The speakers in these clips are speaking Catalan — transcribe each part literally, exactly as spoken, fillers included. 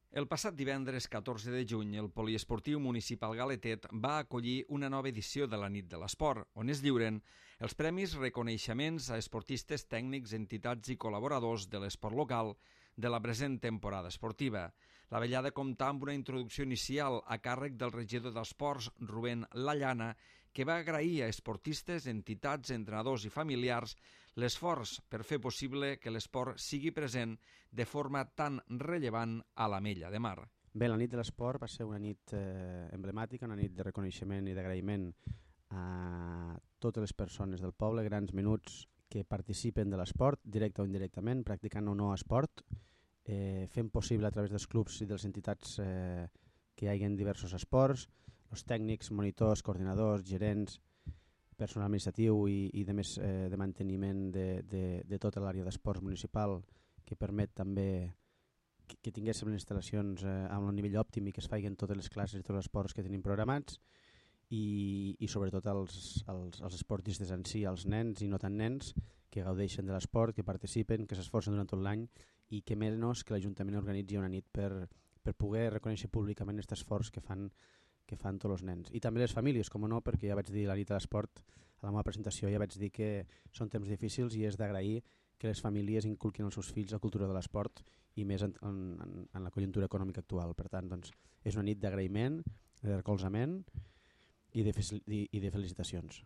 El passat divendres catorze de juny, el Poliesportiu Municipal Galetet va acollir una nova edició de la Nit de l'Esport, on es lliuren els premis reconeixements a esportistes, tècnics, entitats i col·laboradors de l'esport local de la present temporada esportiva. La vetllada comptà amb una introducció inicial a càrrec del regidor d'Esports, Rubén Lallana, que va agrair a esportistes, entitats, entrenadors i familiars l'esforç per fer possible que l'esport sigui present de forma tan rellevant a l'Ametlla de Mar. Bé, la nit de l'esport va ser una nit eh, emblemàtica, una nit de reconeixement i d'agraïment a totes les persones del poble, grans menuts que participen de l'esport, directe o indirectament, practicant o no esport, eh, fent possible a través dels clubs i de les entitats eh, que hi hagi diversos esports, els tècnics, monitors, coordinadors, gerents, personal administratiu i, i de més eh, de manteniment de, de, de tota l'àrea d'esports municipal, que permet també que, que tinguéssim les instal·lacions eh, a un nivell òptim i que es facin totes les classes i tots els esports que tenim programats, i, i sobretot els, els, els esportistes en si, els nens i no tan nens, que gaudeixen de l'esport, que participen, que s'esforcen durant tot l'any i que menys que l'Ajuntament organitzi una nit per, per poder reconèixer públicament aquest esforç que fan que fan tots els nens. I també les famílies, com no, perquè ja vaig dir la nit de l'esport, a la meva presentació ja vaig dir que són temps difícils i és d'agrair que les famílies inculquin als seus fills la cultura de l'esport i més en, en, en la conjuntura econòmica actual. Per tant, doncs, és una nit d'agraïment, de recolzament i de, i, i de felicitacions.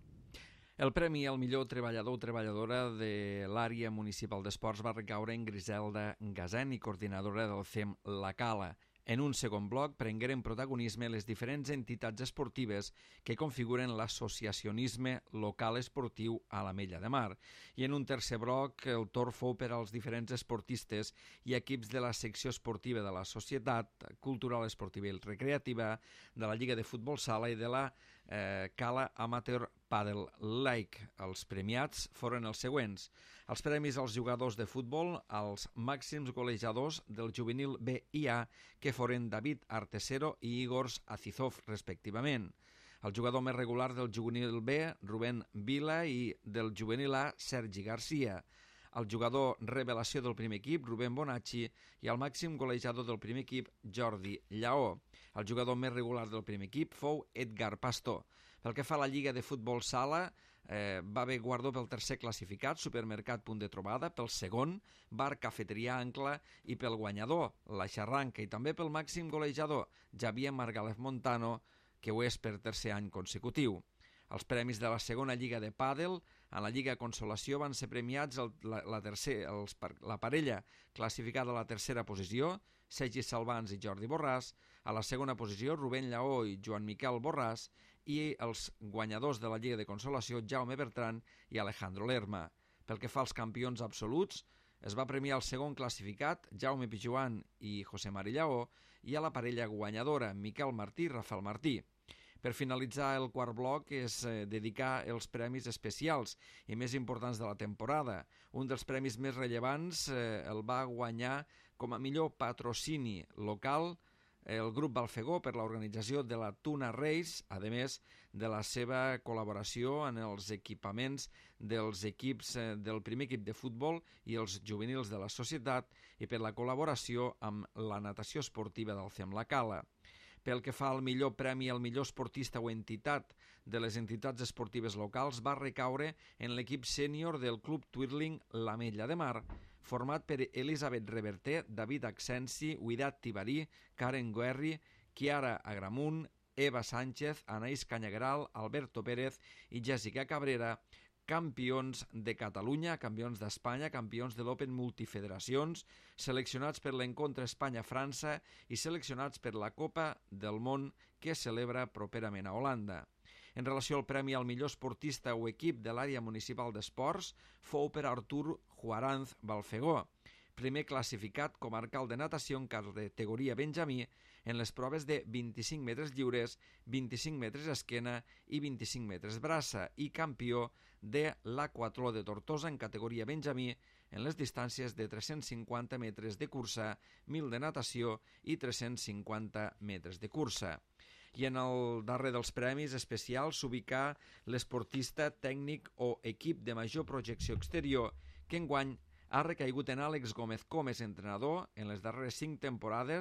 El premi al millor treballador o treballadora de l'àrea municipal d'esports va recaure en Griselda Gazeni, coordinadora del C E M La Cala. En un segon bloc prengueren protagonisme les diferents entitats esportives que configuren l'associacionisme local esportiu a l'Ametlla de Mar. I en un tercer bloc el torn fou per als diferents esportistes i equips de la secció esportiva de la Societat Cultural Esportiva i Recreativa, de la Lliga de Futbol Sala i de la eh, Cala Amateur Padel Lake. Els premiats foren els següents: els premis als jugadors de futbol, als màxims golejadors del juvenil B i A, que foren David Artesero i Igor Azizov, respectivament. El jugador més regular del juvenil B, Rubén Vila, i del juvenil A, Sergi Garcia. El jugador revelació del primer equip, Rubén Bonacci, i el màxim golejador del primer equip, Jordi Lleó. El jugador més regular del primer equip fou Edgar Pastor. Pel que fa a la Lliga de Futbol Sala, eh, va haver guardó pel tercer classificat, Supermercat Punt de Trobada, pel segon, Bar Cafeteria Ancla, i pel guanyador, La Xarranca, i també pel màxim golejador, Javier Margalef Montano, que ho és per tercer any consecutiu. Els premis de la segona Lliga de Pàdel, en la Lliga Consolació, van ser premiats el, la, la, tercer, els, la parella classificada a la tercera posició, Sergi Salvans i Jordi Borràs, a la segona posició, Rubén Lleó i Joan Miquel Borràs, i els guanyadors de la Lliga de Consolació, Jaume Bertran i Alejandro Lerma. Pel que fa als campions absoluts, es va premiar el segon classificat, Jaume Pijuan i José Mari Lleó, i a la parella guanyadora, Miquel Martí i Rafael Martí. Per finalitzar, el quart bloc és eh, dedicar els premis especials i més importants de la temporada. Un dels premis més rellevants eh, el va guanyar com a millor patrocini local el grup Balfegó per l'organització de la Tuna Race, a més de la seva col·laboració en els equipaments dels equips eh, del primer equip de futbol i els juvenils de la societat, i per la col·laboració amb la natació esportiva del C E M La Cala. Pel que fa al millor premi al millor esportista o entitat de les entitats esportives locals, va recaure en l'equip sènior del Club Twirling l'Ametlla de Mar, format per Elisabet Reverter, David Accensi, Huidat Tibarí, Karen Guerri, Chiara Agramunt, Eva Sánchez, Anaïs Canyagueral, Alberto Pérez i Jessica Cabrera, campions de Catalunya, campions d'Espanya, campions de l'Open Multifederacions, seleccionats per l'encontre Espanya-França i seleccionats per la Copa del Món que es celebra properament a Holanda. En relació al premi al millor esportista o equip de l'àrea municipal d'esports, fou per Artur Juaranz Balfegó, primer classificat comarcal de natació en categoria Benjamí en les proves de vint-i-cinc metres lliures, vint-i-cinc metres esquena i vint-i-cinc metres braça, i campió de l'aquatló de Tortosa en categoria Benjamí en les distàncies de tres-cents cinquanta metres de cursa, mil de natació i tres-cents cinquanta metres de cursa. I en el darrer dels premis especials s'ubicà l'esportista tècnic o equip de major projecció exterior, que enguany ha recaigut en Àlex Gómez com és entrenador en les darreres cinc temporades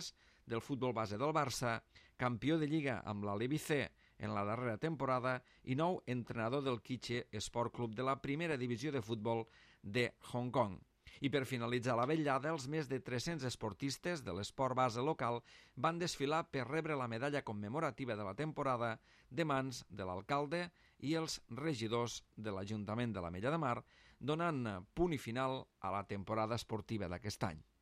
del futbol base del Barça, campió de Lliga amb la Levi C en la darrera temporada i nou entrenador del Quiche Sport Club de la primera divisió de futbol de Hong Kong. I per finalitzar la vetllada, els més de tres-cents esportistes de l'esport base local van desfilar per rebre la medalla commemorativa de la temporada de mans de l'alcalde i els regidors de l'Ajuntament de l'Ametlla de Mar, donant punt i final a la temporada esportiva d'aquest any.